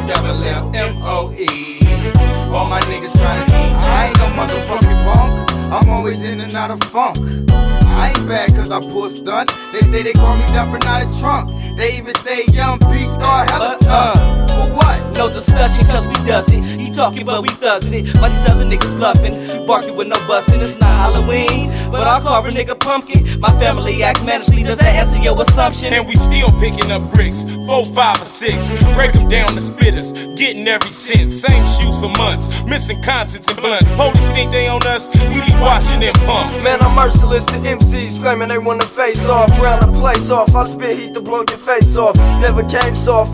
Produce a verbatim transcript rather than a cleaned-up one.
double F M O E. All my niggas tryna eat. I ain't no motherfucking punk. I'm always in and out of funk. I ain't bad cause I pull stunts. They say they call me dumper, not a trunk. They even say young beast star hella But, uh, stuff. For what? No discussion cause we does it. He talking but we thugs it. Why these other niggas bluffing? Barking with no bustin', it's not Halloween. But I'll carve a nigga pumpkin. My family act managely, does that answer your assumption? And we still picking up bricks, four, five, or six. Break them down to spitters, getting every cent. Same shoes for months, missing concerts and blunts. Police think they on us, we be watching them pump. Man, I'm merciless to M Cs claiming they wanna face off. Round the place off, I spit heat to blow your face off. Never came soft,